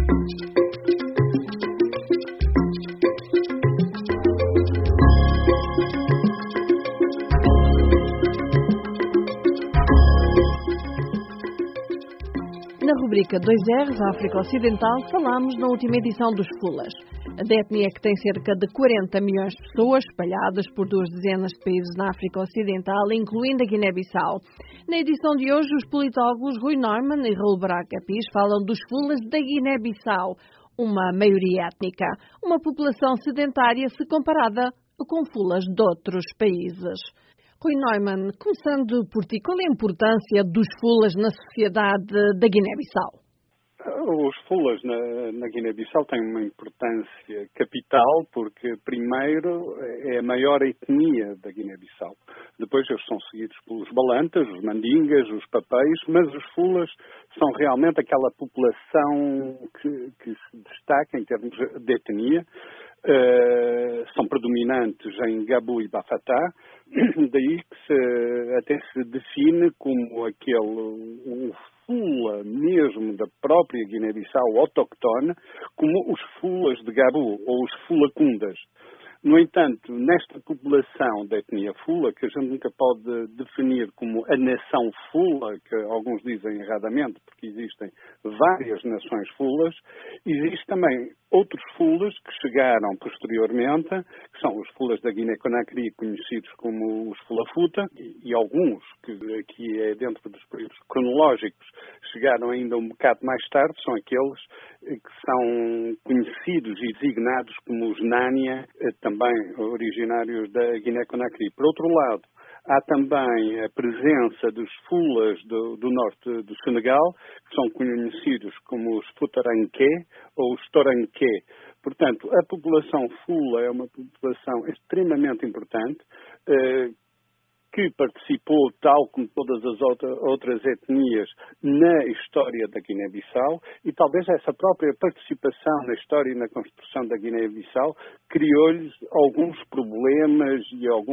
Na rubrica 2Rs, África Ocidental, falámos na última edição dos Fulas. A etnia que tem cerca de 40 milhões de pessoas, espalhadas por 2 dezenas de países na África Ocidental, incluindo a Guiné-Bissau. Na edição de hoje, os politólogos Rui Norman e Raul Braga Pires falam dos Fulas da Guiné-Bissau, uma maioria étnica, uma população sedentária se comparada com Fulas de outros países. Rui Neumann, começando por ti, qual é a importância dos Fulas na sociedade da Guiné-Bissau? Os Fulas na Guiné-Bissau têm uma importância capital porque, primeiro, é a maior etnia da Guiné-Bissau. Depois eles são seguidos pelos Balantas, os Mandingas, os Papéis, mas os Fulas são realmente aquela população que se destaca em termos de etnia. São predominantes em Gabu e Bafatá, daí que até se define como o Fula mesmo da própria Guiné-Bissau autóctone, como os Fulas de Gabu ou os Fulacundas. No entanto, nesta população da etnia Fula, que a gente nunca pode definir como a nação Fula, que alguns dizem erradamente, porque existem várias nações Fulas, existe também outros Fulas que chegaram posteriormente, que são os Fulas da Guiné-Conakry, conhecidos como os Fulafuta, e alguns, que aqui é dentro dos períodos cronológicos, chegaram ainda um bocado mais tarde, são aqueles que são conhecidos e designados como os Nania, também originários da Guiné-Conakry. Por outro lado, há também a presença dos Fulas do norte do Senegal, que são conhecidos como os Futaranqué ou os Toranqué. Portanto, a população Fula é uma população extremamente importante, que participou, tal como todas as outras etnias, na história da Guiné-Bissau, e talvez essa própria participação na história e na construção da Guiné-Bissau criou-lhes alguns problemas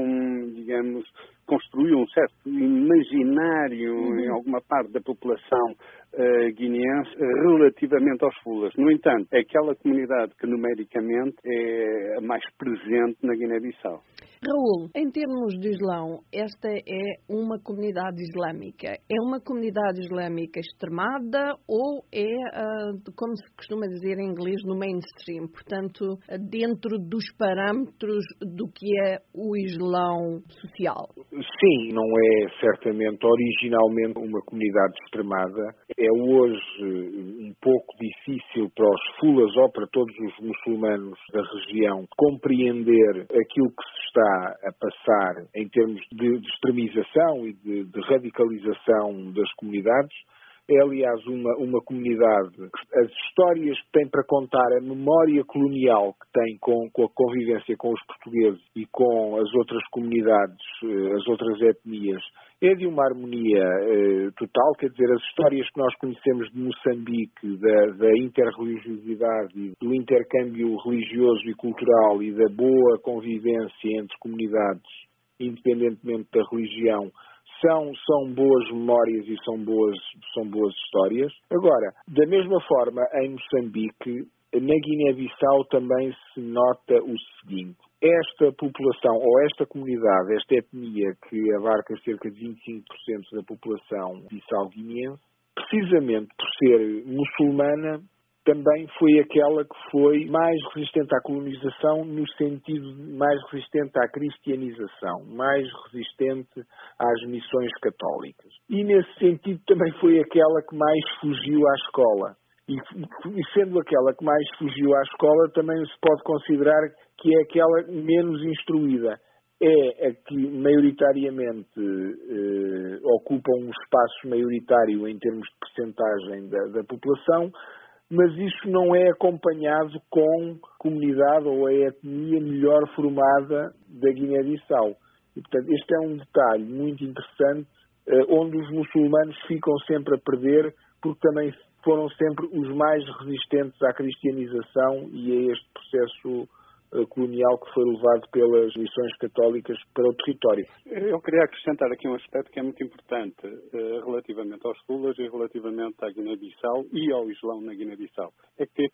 e construiu um certo imaginário em alguma parte da população guineense relativamente aos Fulas. No entanto, é aquela comunidade que numericamente é a mais presente na Guiné-Bissau. Raul, em termos de Islão, esta é uma comunidade islâmica. É uma comunidade islâmica extremada ou é, como se costuma dizer em inglês, no mainstream? Portanto, dentro dos parâmetros do que é o Islão social? Sim, não é certamente originalmente uma comunidade extremada. É hoje um pouco difícil para os Fulas ou para todos os muçulmanos da região compreender aquilo que se está a passar em termos de extremização e de radicalização das comunidades. É, aliás, uma comunidade que as histórias que tem para contar, a memória colonial que tem com a convivência com os portugueses e com as outras comunidades, as outras etnias, é de uma harmonia total. Quer dizer, as histórias que nós conhecemos de Moçambique, da interreligiosidade e do intercâmbio religioso e cultural e da boa convivência entre comunidades, independentemente da religião, são boas memórias e são boas histórias. Agora, da mesma forma, em Moçambique, na Guiné-Bissau também se nota o seguinte: esta população, ou esta comunidade, esta etnia que abarca cerca de 25% da população bissau-guineense, precisamente por ser muçulmana, também foi aquela que foi mais resistente à colonização, no sentido mais resistente à cristianização, mais resistente às missões católicas. E, nesse sentido, também foi aquela que mais fugiu à escola. E sendo aquela que mais fugiu à escola, também se pode considerar que é aquela menos instruída. É a que maioritariamente ocupa um espaço maioritário em termos de percentagem da população, mas isso não é acompanhado com comunidade ou a etnia melhor formada da Guiné-Bissau. E, portanto, este é um detalhe muito interessante, onde os muçulmanos ficam sempre a perder, porque também foram sempre os mais resistentes à cristianização e a este processo colonial que foi levado pelas missões católicas para o território. Eu queria acrescentar aqui um aspecto que é muito importante relativamente aos Fulas e relativamente à Guiné-Bissau e ao Islão na Guiné-Bissau. É que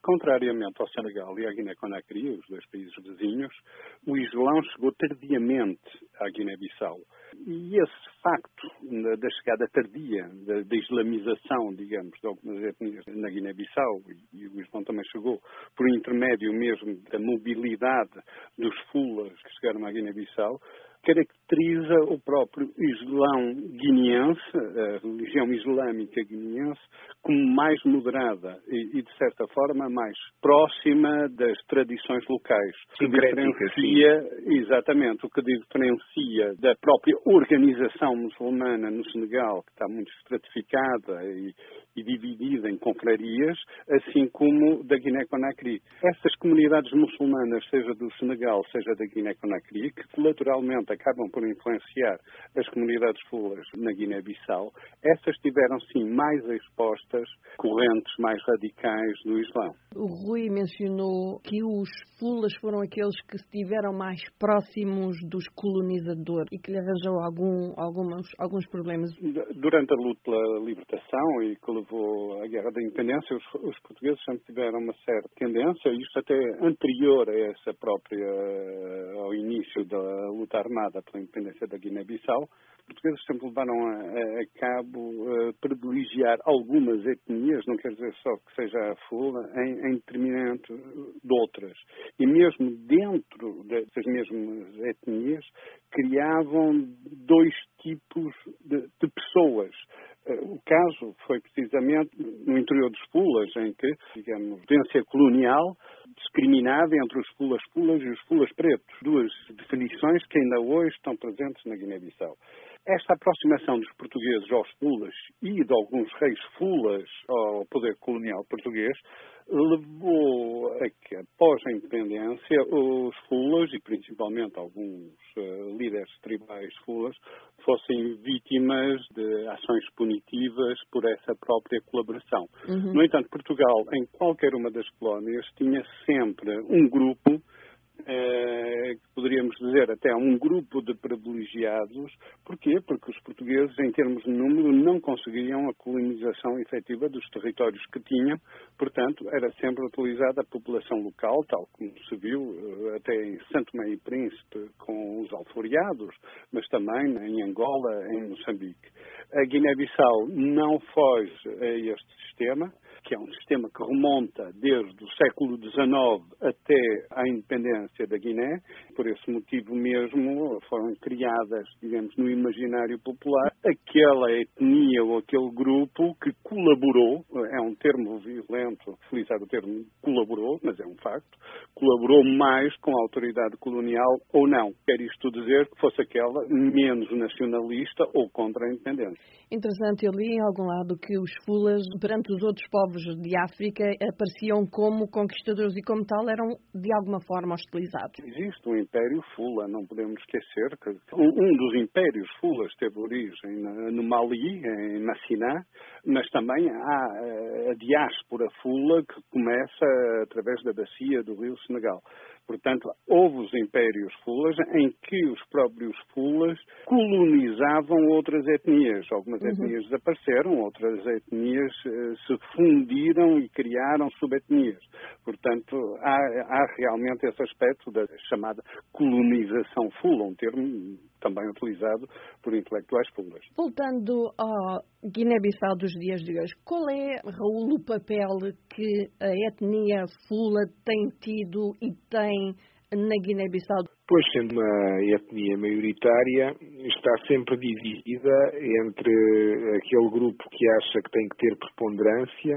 Contrariamente ao Senegal e à Guiné-Conakry, os dois países vizinhos, o Islão chegou tardiamente à Guiné-Bissau. E esse facto da chegada tardia, da islamização, digamos, de algumas etnias na Guiné-Bissau, e o Islão também chegou por intermédio mesmo da mobilidade dos fulas que chegaram à Guiné-Bissau, caracteriza o próprio Islão guineense, a religião islâmica guineense, como mais moderada e de certa forma, mais próxima das tradições locais. Que diferencia, exatamente, o que diferencia da própria organização muçulmana no Senegal, que está muito estratificada e dividida em confrarias, assim como da Guiné-Conakry. Essas comunidades muçulmanas, seja do Senegal, seja da Guiné-Conakry, que colateralmente acabam por influenciar as comunidades fulas na Guiné-Bissau, essas tiveram sim mais expostas correntes mais radicais do Islão. O Rui mencionou que os fulas foram aqueles que estiveram mais próximos dos colonizadores e que lhe arranjou alguns problemas. Durante a luta pela libertação e que levou à Guerra da Independência, os portugueses sempre tiveram uma certa tendência, isto até anterior a essa própria, ao início da luta armada pela independência da Guiné-Bissau, os portugueses sempre levaram a cabo privilegiar algumas etnias, não quer dizer só que seja a fula, em detrimento de outras. E mesmo dentro dessas mesmas etnias, criavam dois tipos de pessoas. O caso foi precisamente no interior dos fulas, em que, digamos, a potência colonial discriminava entre os fulas e os fulas pretos. Duas definições que ainda hoje estão presentes na Guiné-Bissau. Esta aproximação dos portugueses aos fulas e de alguns reis fulas ao poder colonial português levou a que, após a independência, os fulas, e principalmente alguns líderes tribais fulas, fossem vítimas de ações punitivas por essa própria colaboração. No entanto, Portugal, em qualquer uma das colónias, tinha sempre um grupo, que poderíamos dizer até um grupo de privilegiados. Porquê? Porque os portugueses, em termos de número, não conseguiam a colonização efetiva dos territórios que tinham, portanto, era sempre utilizada a população local, tal como se viu até em Santo Tomé e Príncipe com os alforiados, mas também em Angola, em Moçambique. A Guiné-Bissau não foge a este sistema, que é um sistema que remonta desde o século XIX até à independência da Guiné. Por esse motivo mesmo foram criadas, digamos, no imaginário popular, aquela etnia ou aquele grupo que colaborou, é um termo violento utilizar o termo colaborou, mas é um facto, colaborou mais com a autoridade colonial ou não. Quer isto dizer que fosse aquela menos nacionalista ou contra a independência. Interessante, eu li em algum lado que os fulas, perante os outros povos de África, apareciam como conquistadores e, como tal, eram de alguma forma hostilizados. Existe um império fula, não podemos esquecer que um dos impérios fulas teve origem no Mali, em Massiná, mas também há a diáspora fula que começa através da bacia do rio Senegal. Portanto, houve os impérios fulas em que os próprios fulas colonizavam outras etnias. Algumas etnias desapareceram, outras etnias se fundiram e criaram subetnias. Portanto, há realmente esse aspecto da chamada colonização fula, um termo também utilizado por intelectuais fulas. Voltando ao Guiné-Bissau dos dias de hoje, qual é, Raul, o papel que a etnia fula tem tido e tem na Guiné-Bissau? Pois, sendo uma etnia maioritária, está sempre dividida entre aquele grupo que acha que tem que ter preponderância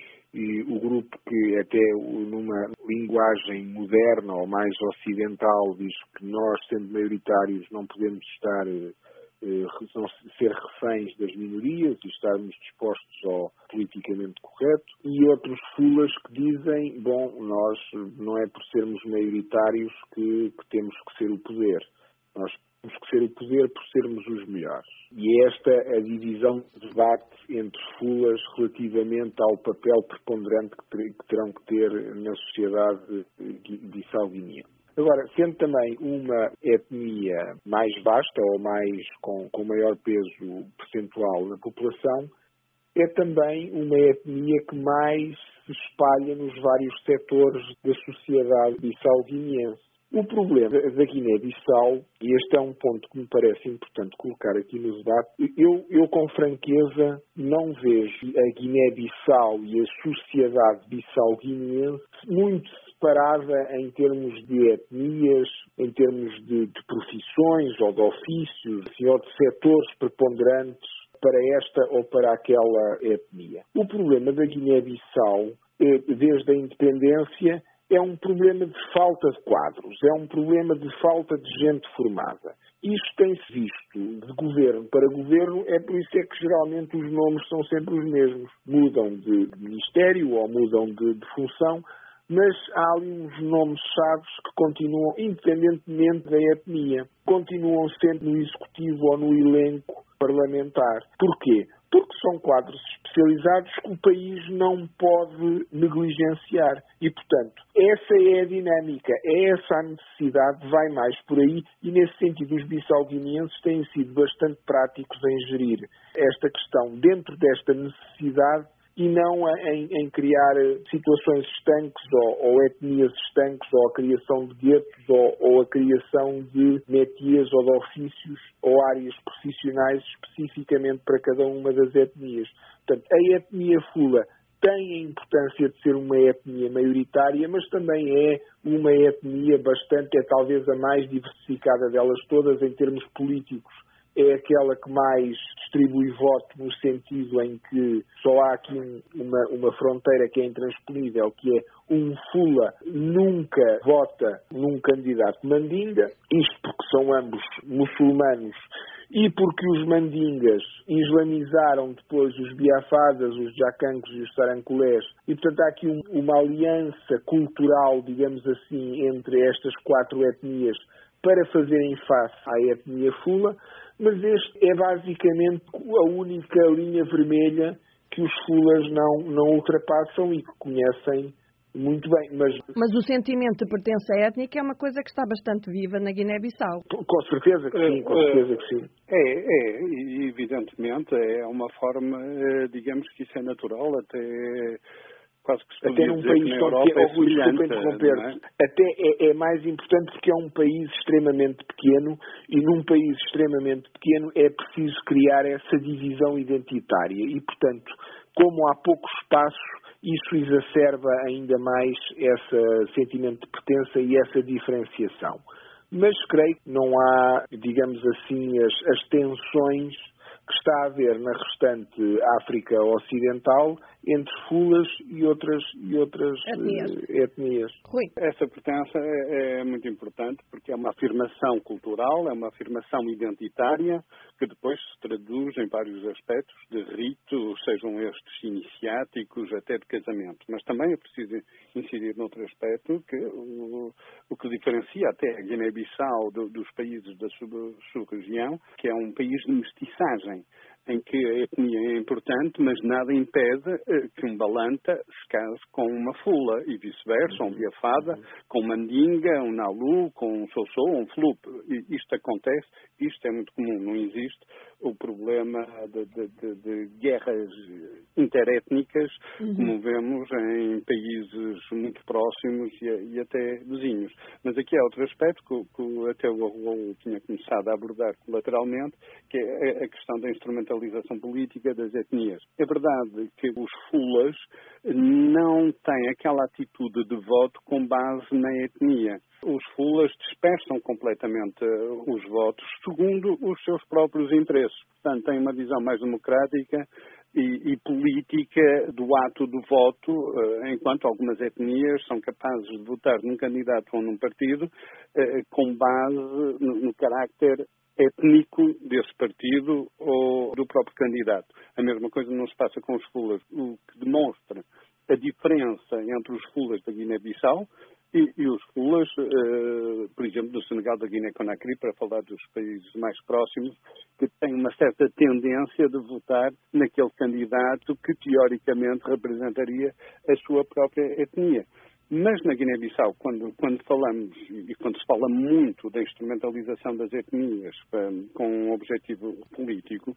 e o grupo que até numa linguagem moderna ou mais ocidental diz que nós, sendo maioritários, não podemos ser reféns das minorias e estarmos dispostos ao politicamente correto, e outros fulas que dizem, nós não é por sermos maioritários que temos que ser o poder. Nós temos que ser o poder por sermos os melhores. E esta é a divisão de debate entre fulas relativamente ao papel preponderante que terão que ter na sociedade bissau-guineana. Agora, sendo também uma etnia mais vasta ou mais com maior peso percentual na população, é também uma etnia que mais se espalha nos vários setores da sociedade bissau-guineense. O problema da Guiné-Bissau, e este é um ponto que me parece importante colocar aqui no debate, eu com franqueza não vejo a Guiné-Bissau e a sociedade bissau-guineense muito separada em termos de etnias, em termos de profissões ou de ofícios, ou de setores preponderantes para esta ou para aquela etnia. O problema da Guiné-Bissau, desde a independência, é um problema de falta de quadros, é um problema de falta de gente formada. Isto tem-se visto de governo para governo, é por isso é que geralmente os nomes são sempre os mesmos. Mudam de ministério ou mudam de função, mas há ali uns nomes-chave que continuam, independentemente da etnia, continuam sempre no executivo ou no elenco parlamentar. Porquê? Porque são quadros especializados que o país não pode negligenciar. E, portanto, essa é a dinâmica, é essa a necessidade, vai mais por aí, e nesse sentido os bissau-guineenses têm sido bastante práticos em gerir esta questão dentro desta necessidade e não em criar situações estanques ou etnias estanques ou a criação de guetos ou a criação de métiers ou de ofícios ou áreas profissionais especificamente para cada uma das etnias. Portanto, a etnia fula tem a importância de ser uma etnia maioritária, mas também é uma etnia é talvez a mais diversificada delas todas em termos políticos. É aquela que mais distribui voto no sentido em que só há aqui uma fronteira que é intransponível, que é um fula nunca vota num candidato mandinga, isto porque são ambos muçulmanos e porque os mandingas islamizaram depois os biafadas, os jacangos e os sarancolés, e portanto há aqui uma aliança cultural, digamos assim, entre estas quatro etnias para fazerem face à etnia fula, mas este é basicamente a única linha vermelha que os fulas não ultrapassam e que conhecem muito bem. Mas o sentimento de pertença étnica é uma coisa que está bastante viva na Guiné-Bissau. Com certeza que sim, com certeza que sim. E evidentemente é uma forma, digamos que isso é natural, até quase que se até num país tão pequeno, até é mais importante porque é um país extremamente pequeno e num país extremamente pequeno é preciso criar essa divisão identitária e, portanto, como há pouco espaço, isso exacerba ainda mais esse sentimento de pertença e essa diferenciação. Mas creio que não há, digamos assim, as tensões que está a haver na restante África Ocidental entre fulas e outras etnias. Rui. Essa pertença é muito importante porque é uma afirmação cultural, é uma afirmação identitária que depois se traduz em vários aspectos de rito, sejam estes iniciáticos até de casamento. Mas também é preciso incidir noutro aspecto que o que diferencia até a Guiné-Bissau dos países da sub-região, que é um país de mestiçagem, em que a etnia é importante, mas nada impede que um balanta se case com uma fula e vice-versa, um biafada, com um mandinga, um nalu, com um sossô, um flup. Isto acontece, isto é muito comum, não existe o problema de guerras interétnicas, como vemos em países muito próximos e até vizinhos. Mas aqui há outro aspecto que até o Arrolo tinha começado a abordar colateralmente, que é a questão da instrumentalização política das etnias. É verdade que os fulas não têm aquela atitude de voto com base na etnia. Os fulas dispersam completamente os votos segundo os seus próprios interesses. Portanto, têm uma visão mais democrática e política do ato do voto, enquanto algumas etnias são capazes de votar num candidato ou num partido com base no carácter étnico desse partido ou do próprio candidato. A mesma coisa não se passa com os fulas, o que demonstra a diferença entre os fulas da Guiné-Bissau e os fulas, por exemplo, do Senegal, da Guiné-Conakry, para falar dos países mais próximos, que têm uma certa tendência de votar naquele candidato que teoricamente representaria a sua própria etnia. Mas na Guiné-Bissau, quando falamos e quando se fala muito da instrumentalização das etnias com um objetivo político,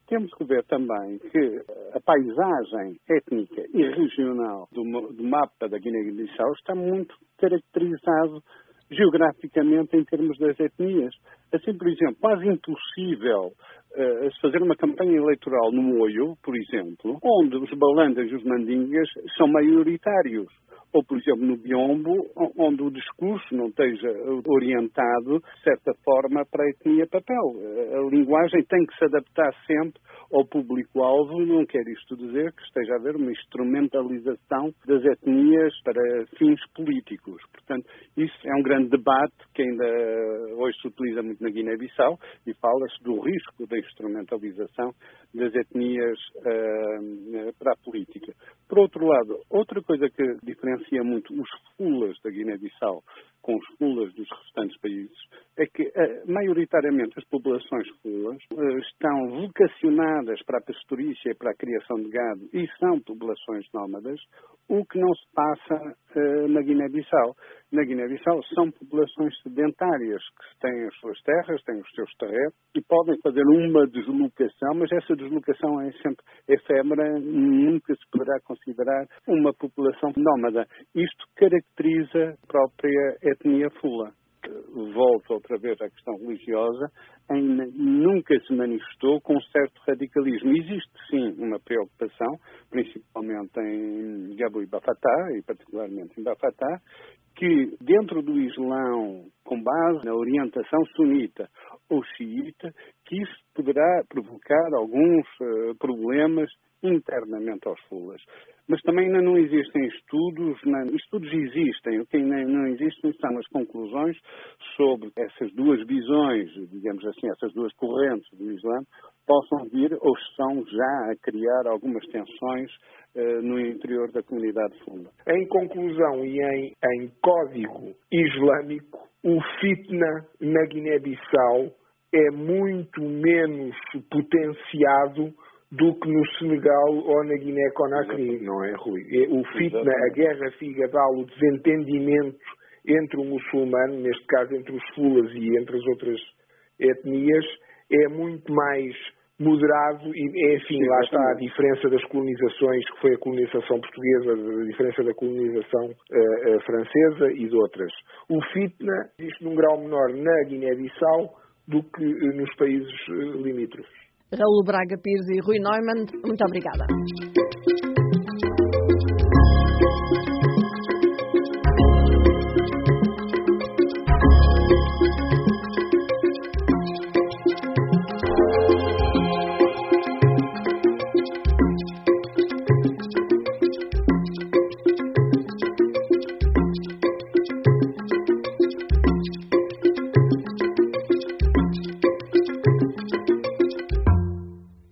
Temos que ver também que a paisagem étnica e regional do mapa da Guiné-Bissau está muito caracterizado geograficamente em termos das etnias. Assim, por exemplo, quase impossível fazer uma campanha eleitoral no Moio, por exemplo, onde os balandas e os mandingas são maioritários. Ou, por exemplo, no Biombo, onde o discurso não esteja orientado, de certa forma, para a etnia papel. A linguagem tem que se adaptar sempre ao público-alvo, não quer isto dizer que esteja a haver uma instrumentalização das etnias para fins políticos. Portanto, isso é um grande debate que ainda hoje se utiliza muito na Guiné-Bissau e fala-se do risco da instrumentalização das etnias para a política. Por outro lado, outra coisa que diferencia muito os fulas da Guiné-Bissau com os fulas dos restantes países é que, maioritariamente, as populações fulas estão vocacionadas para a pastorícia e para a criação de gado e são populações nómadas, o que não se passa na Guiné-Bissau. Na Guiné-Bissau são populações sedentárias que têm as suas terras, têm os seus terrenos e podem fazer uma deslocação, mas essa deslocação é sempre efêmera, nunca se poderá considerar uma população nómada. Isto caracteriza a própria etnia fula. Volto outra vez à questão religiosa, nunca se manifestou com um certo radicalismo. Existe, sim, uma preocupação, principalmente em Gabu e Bafatá, e particularmente em Bafatá, que dentro do Islão, com base na orientação sunita ou xiita, que isso poderá provocar alguns problemas internamente aos fulas. Mas também ainda não existem estudos, estudos existem, o que ainda não existem são as conclusões sobre essas duas visões, digamos assim, essas duas correntes do Islã, possam vir ou estão já a criar algumas tensões no interior da comunidade fula. Em conclusão e em código islâmico, o fitna na Guiné-Bissau é muito menos potenciado do que no Senegal ou na Guiné-Conakry, não é, Rui? O fitna, a guerra figadal, o desentendimento entre o muçulmano, neste caso entre os fulas e entre as outras etnias, é muito mais moderado e, enfim, lá está a diferença das colonizações, que foi a colonização portuguesa, a diferença da colonização francesa e de outras. O fitna existe num grau menor na Guiné-Bissau do que nos países limítrofes. Raul Braga Pires e Rui Neumann, muito obrigada.